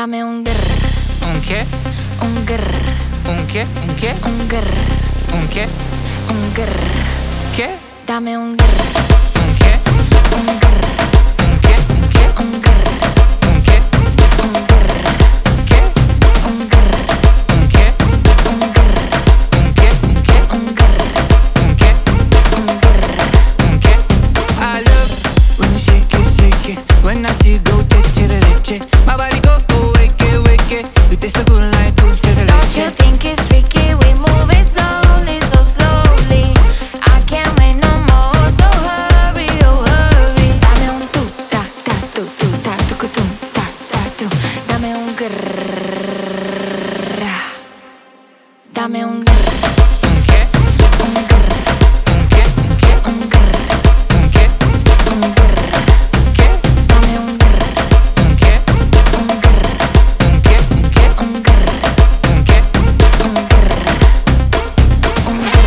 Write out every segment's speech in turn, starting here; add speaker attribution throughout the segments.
Speaker 1: Dame un grr.
Speaker 2: Un che?
Speaker 1: Un grr.
Speaker 2: Un che? Un che?
Speaker 1: Un grr.
Speaker 2: Un che?
Speaker 1: Un grr.
Speaker 2: Che?
Speaker 1: Dame un grr.
Speaker 2: Un che?
Speaker 1: Un grr.
Speaker 2: Un che? Un che?
Speaker 1: Un grr.
Speaker 2: Un che?
Speaker 1: Un grr.
Speaker 2: Che?
Speaker 1: Un grr.
Speaker 2: Un che?
Speaker 1: Un grr.
Speaker 2: Un che? Un che?
Speaker 1: Un grr.
Speaker 2: Un che?
Speaker 1: Un grr.
Speaker 2: Un che? I love when you shake it. When I see you go che. My body go wake it. You taste so good like dulce de
Speaker 1: Don't you
Speaker 2: leche.
Speaker 1: think it's tricky? We move it slowly, so slowly. I can't wait no more, so hurry, oh hurry. Dame un tu, ta, ta, tu, tucutum, ta, tu. Dame un grrrr. Dame un grrr.
Speaker 2: Un che?
Speaker 1: Un grrr.
Speaker 2: Un che? Un che?
Speaker 1: Un grrr.
Speaker 2: Un che?
Speaker 1: Un grrr.
Speaker 2: Che?
Speaker 1: Dame un grrr.
Speaker 2: Un che?
Speaker 1: Un grrr.
Speaker 2: Un che? Un che?
Speaker 1: Un grrr.
Speaker 2: Un che?
Speaker 1: Un grrr. Un grrr.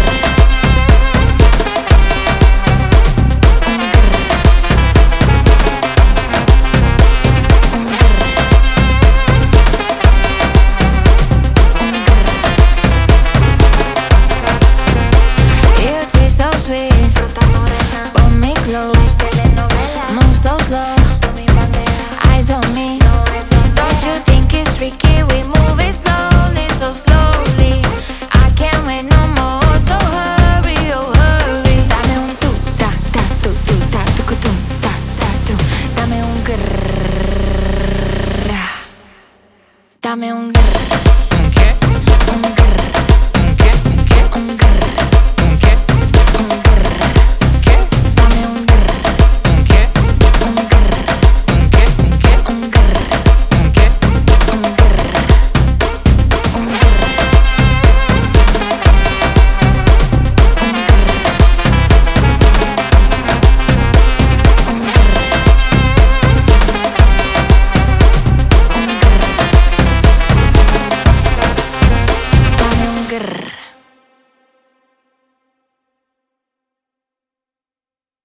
Speaker 1: You taste so sweet, pull me close, move so slow, eyes on me. Don't you think it's tricky? We move it slowly, so slowly. I can't wait no more, so hurry, oh hurry. Dame un tu, ta, ta, tu, tucutum, ta, tu. Dame un grrrr. Dame un grrr.